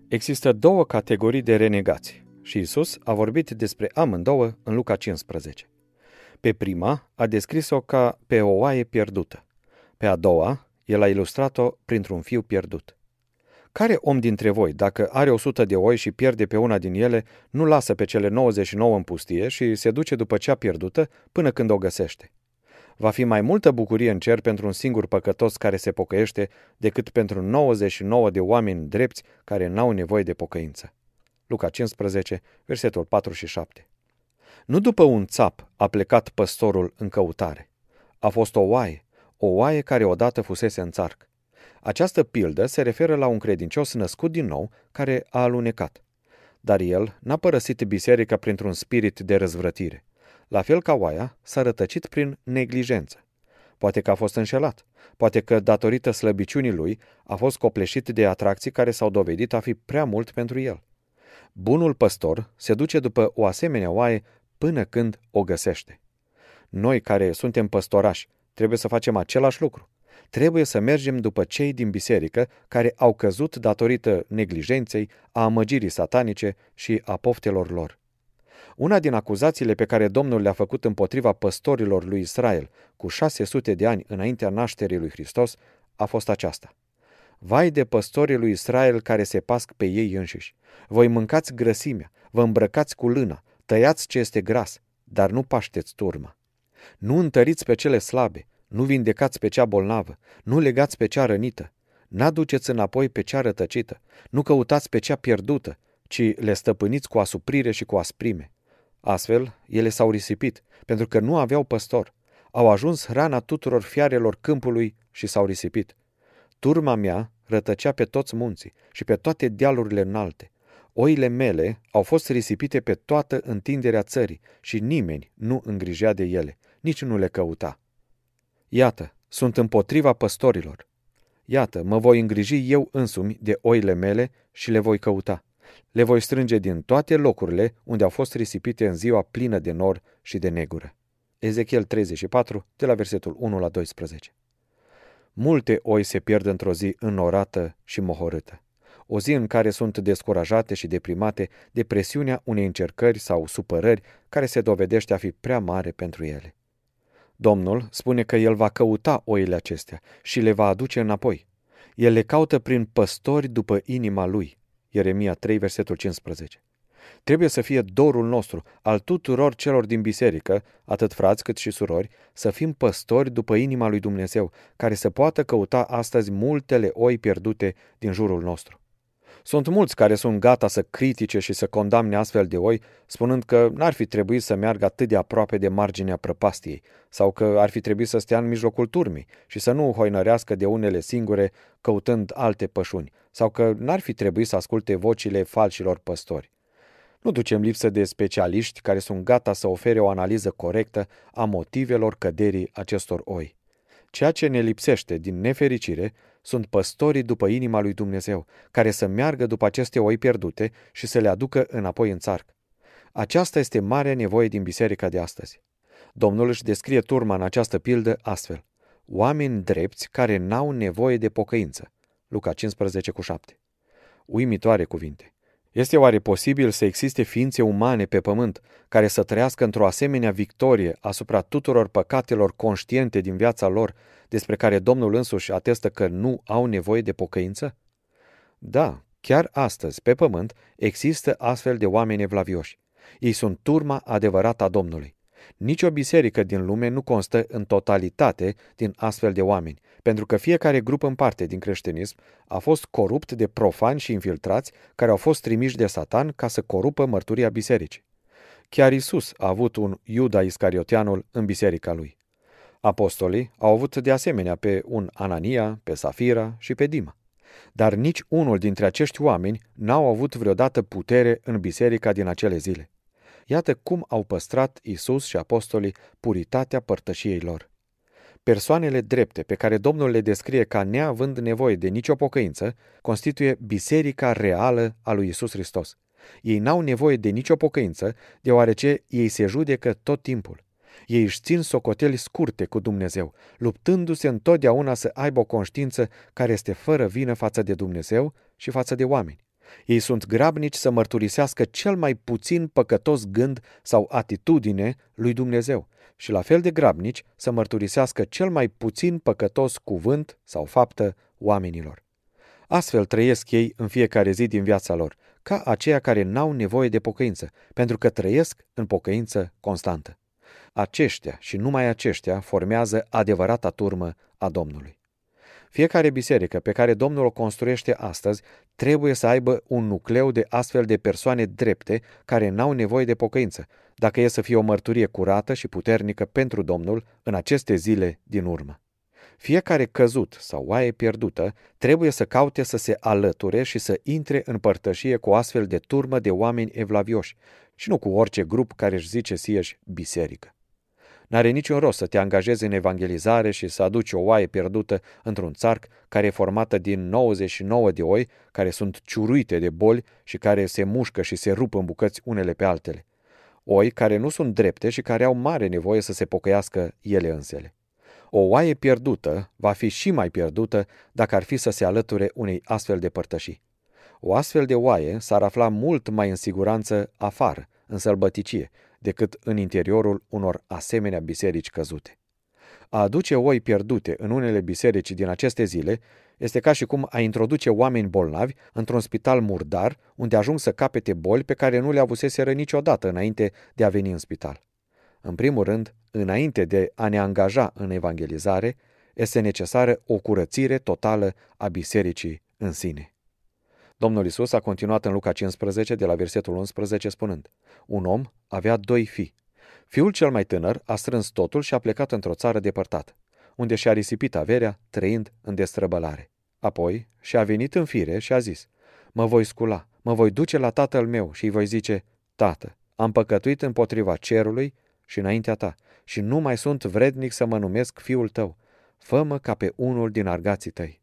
Există două categorii de renegați și Iisus a vorbit despre amândouă în Luca 15. Pe prima a descris-o ca pe o oaie pierdută. Pe a doua, el a ilustrat-o printr-un fiu pierdut. Care om dintre voi, dacă are 100 de oi și pierde pe una din ele, nu lasă pe cele 99 în pustie și se duce după cea pierdută până când o găsește? Va fi mai multă bucurie în cer pentru un singur păcătos care se pocăiește decât pentru 99 de oameni drepți care n-au nevoie de pocăință. Luca 15, versetul 4 și 7. Nu după un țap a plecat păstorul în căutare. A fost o oaie care odată fusese în țarc. Această pildă se referă la un credincios născut din nou care a alunecat. Dar el n-a părăsit biserica printr-un spirit de răzvrătire. La fel ca oaia, s-a rătăcit prin neglijență. Poate că a fost înșelat. Poate că, datorită slăbiciunii lui, a fost copleșit de atracții care s-au dovedit a fi prea mult pentru el. Bunul păstor se duce după o asemenea oaie până când o găsește. Noi care suntem păstorași trebuie să facem același lucru. Trebuie să mergem după cei din biserică care au căzut datorită neglijenței, a amăgirii satanice și a poftelor lor. Una din acuzațiile pe care Domnul le-a făcut împotriva păstorilor lui Israel cu 600 de ani înaintea nașterii lui Hristos a fost aceasta. Vai de păstorii lui Israel care se pasc pe ei înșiși! Voi mâncați grăsimea, vă îmbrăcați cu lâna, tăiați ce este gras, dar nu pașteți turma. Nu întăriți pe cele slabe, nu vindecați pe cea bolnavă, nu legați pe cea rănită, n-aduceți înapoi pe cea rătăcită, nu căutați pe cea pierdută, ci le stăpâniți cu asuprire și cu asprime. Astfel, ele s-au risipit, pentru că nu aveau păstor. Au ajuns hrana tuturor fiarelor câmpului și s-au risipit. Turma mea rătăcea pe toți munții și pe toate dealurile înalte. Oile mele au fost risipite pe toată întinderea țării și nimeni nu îngrijea de ele, nici nu le căuta. Iată, sunt împotriva păstorilor. Iată, mă voi îngriji eu însumi de oile mele și le voi căuta. Le voi strânge din toate locurile unde au fost risipite în ziua plină de nor și de negură. Ezechiel 34, de la versetul 1 la 12. Multe oi se pierd într-o zi înnorată și mohorâtă. O zi în care sunt descurajate și deprimate de presiunea unei încercări sau supărări care se dovedește a fi prea mare pentru ele. Domnul spune că El va căuta oile acestea și le va aduce înapoi. El le caută prin păstori după inima Lui. Ieremia 3, versetul 15. Trebuie să fie dorul nostru, al tuturor celor din biserică, atât frați cât și surori, să fim păstori după inima lui Dumnezeu, care să poată căuta astăzi multele oi pierdute din jurul nostru. Sunt mulți care sunt gata să critique și să condamne astfel de oi, spunând că n-ar fi trebuit să meargă atât de aproape de marginea prăpastiei, sau că ar fi trebuit să stea în mijlocul turmii și să nu hoinărească de unele singure, căutând alte pășuni, sau că n-ar fi trebuit să asculte vocile falșilor păstori. Nu ducem lipsă de specialiști care sunt gata să ofere o analiză corectă a motivelor căderii acestor oi. Ceea ce ne lipsește, din nefericire, sunt păstorii după inima lui Dumnezeu, care să meargă după aceste oi pierdute și să le aducă înapoi în țarc. Aceasta este marea nevoie din biserica de astăzi. Domnul își descrie turma în această pildă astfel: oameni drepți care n-au nevoie de pocăință. Luca 15:7. Uimitoare cuvinte. Este oare posibil să existe ființe umane pe pământ care să trăiască într-o asemenea victorie asupra tuturor păcatelor conștiente din viața lor, despre care Domnul însuși atestă că nu au nevoie de pocăință? Da, chiar astăzi, pe pământ, există astfel de oameni evlavioși. Ei sunt turma adevărată a Domnului. Nici o biserică din lume nu constă în totalitate din astfel de oameni, pentru că fiecare grup în parte din creștinism a fost corupt de profani și infiltrați care au fost trimiși de Satan ca să corupă mărturia bisericii. Chiar Iisus a avut un Iuda Iscarioteanul în biserica lui. Apostolii au avut de asemenea pe un Anania, pe Safira și pe Dima. Dar nici unul dintre acești oameni n-au avut vreodată putere în biserica din acele zile. Iată cum au păstrat Iisus și apostolii puritatea părtășiei lor. Persoanele drepte pe care Domnul le descrie ca neavând nevoie de nicio pocăință, constituie biserica reală a lui Iisus Hristos. Ei n-au nevoie de nicio pocăință, deoarece ei se judecă tot timpul. Ei își țin socoteli scurte cu Dumnezeu, luptându-se întotdeauna să aibă o conștiință care este fără vină față de Dumnezeu și față de oameni. Ei sunt grabnici să mărturisească cel mai puțin păcătos gând sau atitudine lui Dumnezeu și la fel de grabnici să mărturisească cel mai puțin păcătos cuvânt sau faptă oamenilor. Astfel trăiesc ei în fiecare zi din viața lor, ca aceia care n-au nevoie de pocăință, pentru că trăiesc în pocăință constantă. Aceștia și numai aceștia formează adevărata turmă a Domnului. Fiecare biserică pe care Domnul o construiește astăzi trebuie să aibă un nucleu de astfel de persoane drepte care n-au nevoie de pocăință, dacă e să fie o mărturie curată și puternică pentru Domnul în aceste zile din urmă. Fiecare căzut sau oaie pierdută trebuie să caute să se alăture și să intre în părtășie cu o astfel de turmă de oameni evlavioși și nu cu orice grup care își zice sieși biserică. N-are niciun rost să te angajezi în evangelizare și să aduci o oaie pierdută într-un țarc care e formată din 99 de oi care sunt ciuruite de boli și care se mușcă și se rup în bucăți unele pe altele. Oi care nu sunt drepte și care au mare nevoie să se pocăiască ele însele. O oaie pierdută va fi și mai pierdută dacă ar fi să se alăture unei astfel de părtășii. O astfel de oaie s-ar afla mult mai în siguranță afară, în sălbăticie, decât în interiorul unor asemenea biserici căzute. A aduce oi pierdute în unele biserici din aceste zile este ca și cum a introduce oameni bolnavi într-un spital murdar unde ajung să capete boli pe care nu le avuseseră niciodată înainte de a veni în spital. În primul rând, înainte de a ne angaja în evangelizare, este necesară o curățire totală a bisericii în sine. Domnul Iisus a continuat în Luca 15, de la versetul 11, spunând: Un om avea 2 fii. Fiul cel mai tânăr a strâns totul și a plecat într-o țară depărtată, unde și-a risipit averea, trăind în destrăbălare. Apoi și-a venit în fire și a zis: Mă voi scula, mă voi duce la tatăl meu și îi voi zice: Tată, am păcătuit împotriva cerului și înaintea ta și nu mai sunt vrednic să mă numesc fiul tău. Fă-mă ca pe unul din argații tăi.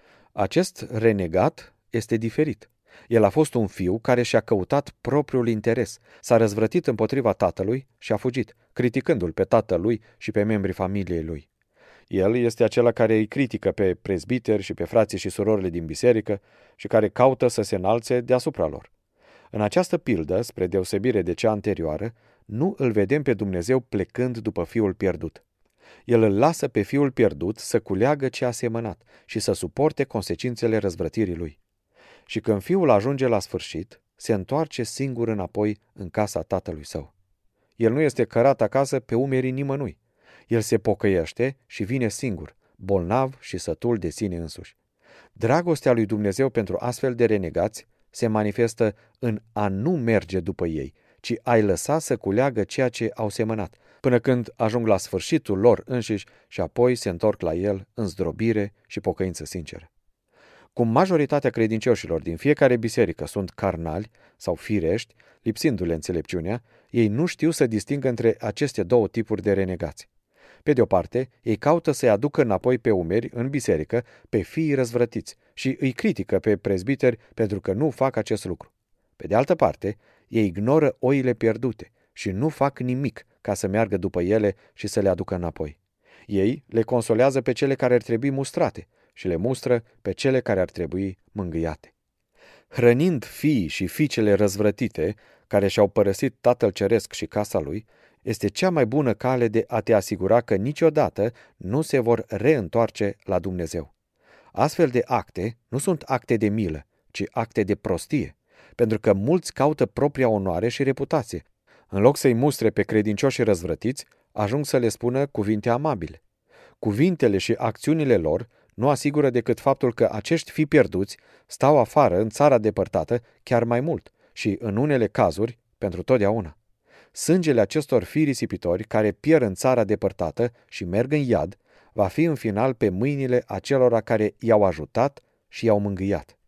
Acest renegat este diferit. El a fost un fiu care și-a căutat propriul interes, s-a răzvrătit împotriva tatălui și a fugit, criticându-l pe tatălui și pe membrii familiei lui. El este acela care îi critică pe prezbiteri și pe frații și surorile din biserică și care caută să se înalțe deasupra lor. În această pildă, spre deosebire de cea anterioară, nu îl vedem pe Dumnezeu plecând după fiul pierdut. El îl lasă pe fiul pierdut să culeagă ce a semănat și să suporte consecințele răzvrătirii lui. Și când fiul ajunge la sfârșit, se întoarce singur înapoi în casa tatălui său. El nu este cărat acasă pe umerii nimănui. El se pocăiește și vine singur, bolnav și sătul de sine însuși. Dragostea lui Dumnezeu pentru astfel de renegați se manifestă în a nu merge după ei, ci a-i lăsa să culeagă ceea ce au semănat, până când ajung la sfârșitul lor înșiși și apoi se întorc la el în zdrobire și pocăință sinceră. Cum majoritatea credincioșilor din fiecare biserică sunt carnali sau firești, lipsindu-le înțelepciunea, ei nu știu să distingă între aceste două tipuri de renegați. Pe de o parte, ei caută să-i aducă înapoi pe umeri în biserică pe fiii răzvrătiți și îi critică pe prezbiteri pentru că nu fac acest lucru. Pe de altă parte, ei ignoră oile pierdute și nu fac nimic ca să meargă după ele și să le aducă înapoi. Ei le consolează pe cele care ar trebui mustrate și le mustră pe cele care ar trebui mângâiate. Hrănind fiii și fiicele răzvrătite, care și-au părăsit Tatăl Ceresc și casa lui, este cea mai bună cale de a te asigura că niciodată nu se vor reîntoarce la Dumnezeu. Astfel de acte nu sunt acte de milă, ci acte de prostie, pentru că mulți caută propria onoare și reputație. În loc să-i mustre pe credincioșii răzvrătiți, ajung să le spună cuvinte amabile. Cuvintele și acțiunile lor nu asigură decât faptul că acești fii pierduți stau afară în țara depărtată chiar mai mult și, în unele cazuri, pentru totdeauna. Sângele acestor fii risipitori care pierd în țara depărtată și merg în iad va fi în final pe mâinile acelora care i-au ajutat și i-au mângâiat.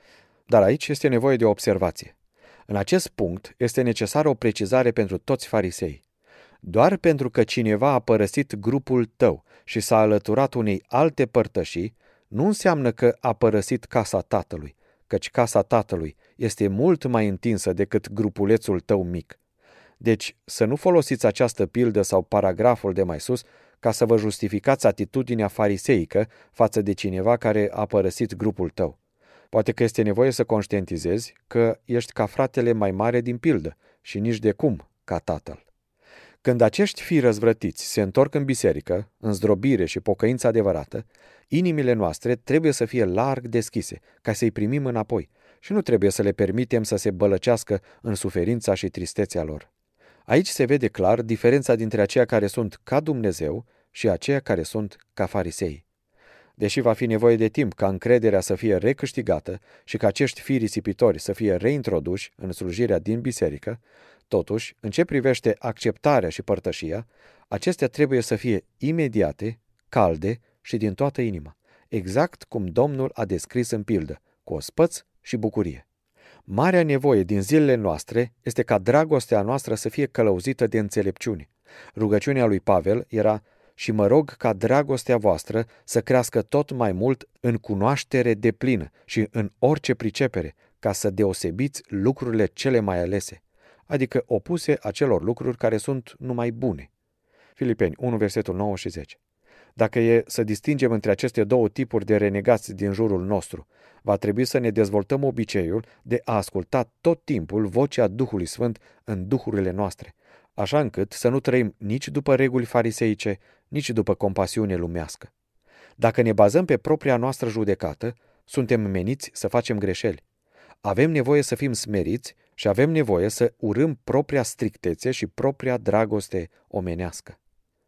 Dar aici este nevoie de o observație. În acest punct este necesară o precizare pentru toți farisei. Doar pentru că cineva a părăsit grupul tău și s-a alăturat unei alte părtășii, nu înseamnă că a părăsit casa tatălui, căci casa tatălui este mult mai întinsă decât grupulețul tău mic. Deci să nu folosiți această pildă sau paragraful de mai sus ca să vă justificați atitudinea fariseică față de cineva care a părăsit grupul tău. Poate că este nevoie să conștientizezi că ești ca fratele mai mare din pildă și nici de cum ca tatăl. Când acești fii răzvrătiți se întorc în biserică, în zdrobire și pocăință adevărată, inimile noastre trebuie să fie larg deschise ca să-i primim înapoi și nu trebuie să le permitem să se bălăcească în suferința și tristețea lor. Aici se vede clar diferența dintre aceia care sunt ca Dumnezeu și aceia care sunt ca farisei. Deși va fi nevoie de timp ca încrederea să fie recâștigată și ca acești fii risipitori să fie reintroduși în slujirea din biserică, totuși, în ce privește acceptarea și părtășia, acestea trebuie să fie imediate, calde și din toată inima, exact cum Domnul a descris în pildă, cu ospăț și bucurie. Marea nevoie din zilele noastre este ca dragostea noastră să fie călăuzită de înțelepciune. Rugăciunea lui Pavel era: și mă rog ca dragostea voastră să crească tot mai mult în cunoaștere deplină și în orice pricepere, ca să deosebiți lucrurile cele mai alese, adică opuse acelor lucruri care sunt numai bune. Filipeni 1, versetul 9 și 10. Dacă e să distingem între aceste două tipuri de renegați din jurul nostru, va trebui să ne dezvoltăm obiceiul de a asculta tot timpul vocea Duhului Sfânt în duhurile noastre, așa încât să nu trăim nici după reguli fariseice, nici după compasiune lumească. Dacă ne bazăm pe propria noastră judecată, suntem meniți să facem greșeli. Avem nevoie să fim smeriți și avem nevoie să urâm propria strictețe și propria dragoste omenească.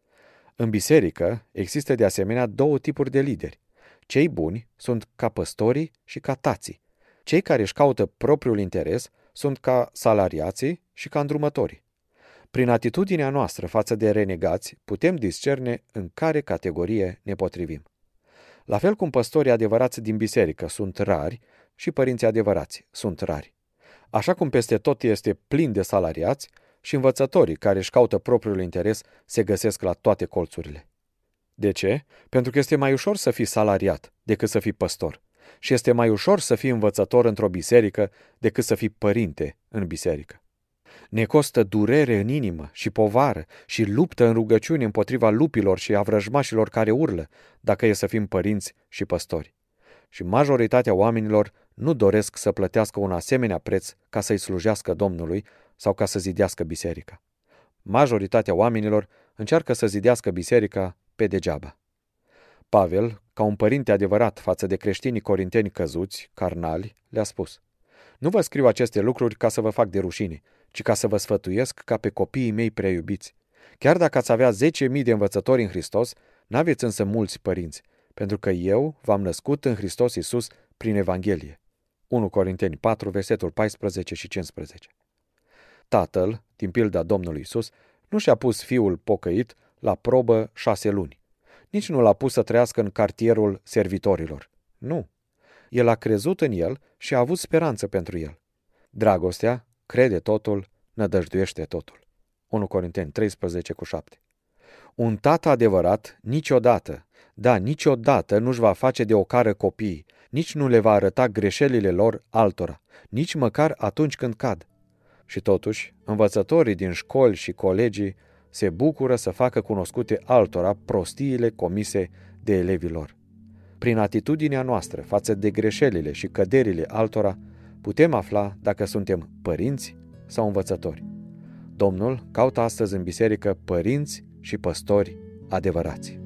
În biserică există de asemenea două tipuri de lideri. Cei buni sunt ca păstorii și ca tații. Cei care își caută propriul interes sunt ca salariații și ca îndrumătorii. Prin atitudinea noastră față de renegați, putem discerne în care categorie ne potrivim. La fel cum păstorii adevărați din biserică sunt rari, și părinții adevărați sunt rari. Așa cum peste tot este plin de salariați, și învățătorii care își caută propriul interes se găsesc la toate colțurile. De ce? Pentru că este mai ușor să fii salariat decât să fii păstor. Și este mai ușor să fii învățător într-o biserică decât să fii părinte în biserică. Ne costă durere în inimă și povară și luptă în rugăciune împotriva lupilor și a vrăjmașilor care urlă, dacă e să fim părinți și păstori. Și majoritatea oamenilor nu doresc să plătească un asemenea preț ca să-i slujească Domnului sau ca să zidească biserica. Majoritatea oamenilor încearcă să zidească biserica pe degeaba. Pavel, ca un părinte adevărat față de creștinii corinteni căzuți, carnali, le-a spus: nu vă scriu aceste lucruri ca să vă fac de rușine, ci ca să vă sfătuiesc ca pe copiii mei prea iubiți. Chiar dacă ați avea 10.000 de învățători în Hristos, n-aveți însă mulți părinți, pentru că eu v-am născut în Hristos Iisus prin Evanghelie. 1 Corinteni 4, versetul 14 și 15. Tatăl, din pilda Domnului Iisus, nu și-a pus fiul pocăit la probă 6 luni. Nici nu l-a pus să trăiască în cartierul servitorilor. Nu. El a crezut în el și a avut speranță pentru el. Dragostea crede totul, nădăjduiește totul. 1 Corinteni 13 cu 7. Un tată adevărat niciodată nu-și va face de ocară copiii, nici nu le va arăta greșelile lor altora, nici măcar atunci când cad. Și totuși, învățătorii din școli și colegii se bucură să facă cunoscute altora prostiile comise de elevii lor. Prin atitudinea noastră față de greșelile și căderile altora, putem afla dacă suntem părinți sau învățători. Domnul caută astăzi în biserică părinți și păstori adevărați.